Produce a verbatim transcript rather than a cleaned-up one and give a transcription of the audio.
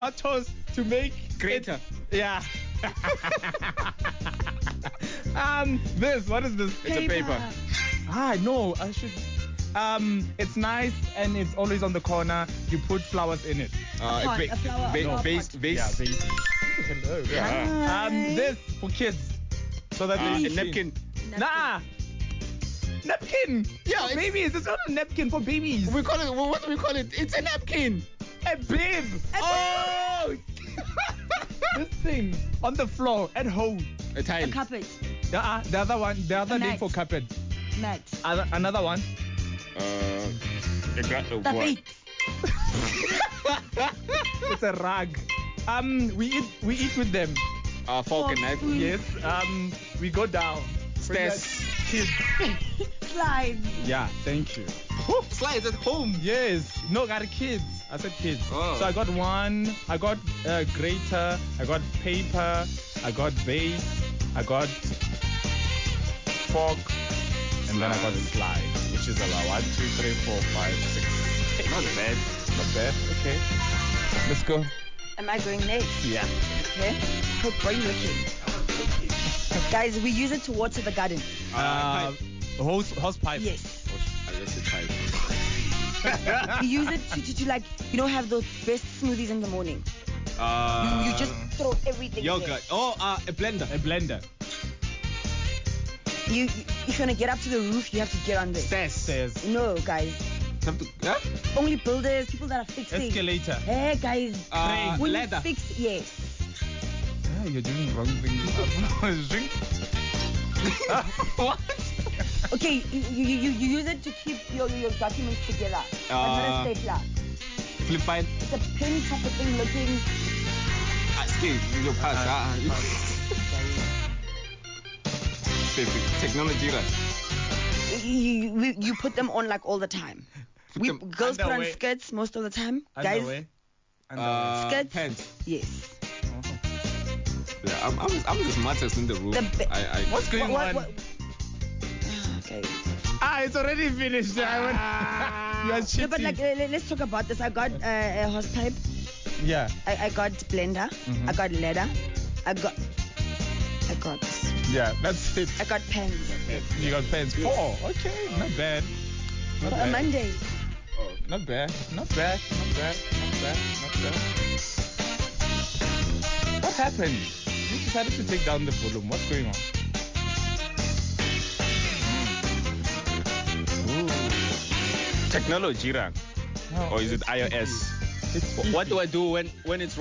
tomatoes to make Grater. it- yeah. um, this. What is this? It's a paper. Ah, no. I should. Um, it's nice and it's always on the corner. You put flowers in it. Uh, pot, ba- a flower, a ba- flower vase, pot. vase. Yeah, vase. Hello. Yeah. Um, this for kids, so that Uh, they a napkin. Nah. Napkin. Yeah, for it's- babies. It's not a napkin for babies. We call it. What do we call it? It's a napkin. A bib. Oh. This thing on the floor at home. A tile. A carpet. Uh, the other one, the other A name mat. for carpet. Mat. Other, another one. Uh, a gra- a what? Tapete. It's a rug. Um, we eat, we eat with them. Uh, fork and knife. Fork. Yes. Um, we go down. When Stairs. we're Kids. Slide. Yeah. Thank you. Slides at home. Yes. No, got kids. I said kids. Oh. So I got one. I got uh, grater. I got paper. I got vase. I got fork. And then I got slide, which is about one, two, three, four, five, six. Not bad. Not bad. Okay. Let's go. Am I going next? Yeah. Okay. Hope, where are you looking? Guys, we use it to water the garden. Uh, hose, hose pipe. Yes. Uh, that's a tile. We use it to, to, to like, you know, have those best smoothies in the morning. Uh, you just throw everything yogurt. Oh, uh, a blender. A blender. there. You, you, if you want to get up to the roof, you have to get on there. Stairs. Stairs. No, guys. Have to, yeah? Only builders, people that are fixing. Escalator. Hey, guys. Uh, when ladder. you fix, yes. Yeah, you're doing wrong things. Drink. What? Okay, you, you, you, you use it to keep your, your, your documents together. but Uh, not a stapler. Flip fine. It's a pin type of thing looking. Ah, skate. You pass. Ah, you- Technology, right? You, you, you- you put them on like all the time. Put We them girls put on underwear. skirts most of the time. Underwear. Guys, Uh, skirts. pants. Yes. Yeah, I'm, I'm, I'm the smartest in the room. The ba- I, I, What's going What, on? what, what? Ah, okay. Ah, it's already finished. I went. You are cheating. No, but like uh, le- let's talk about this. I got uh, a hose pipe. yeah. I, I got blender. Mhm. I got ladder. I got. I got. Yeah, that's it. I got pens. You got pens. Yes. Four. Okay, not bad. Not For a bad. Monday. oh. Not bad. Not bad. Not bad. Not bad. Not bad. What happened? You decided to take down the volume. What's going on? Ooh. Technology, right? No, Or is it it's iOS? It's What do I do when, when it's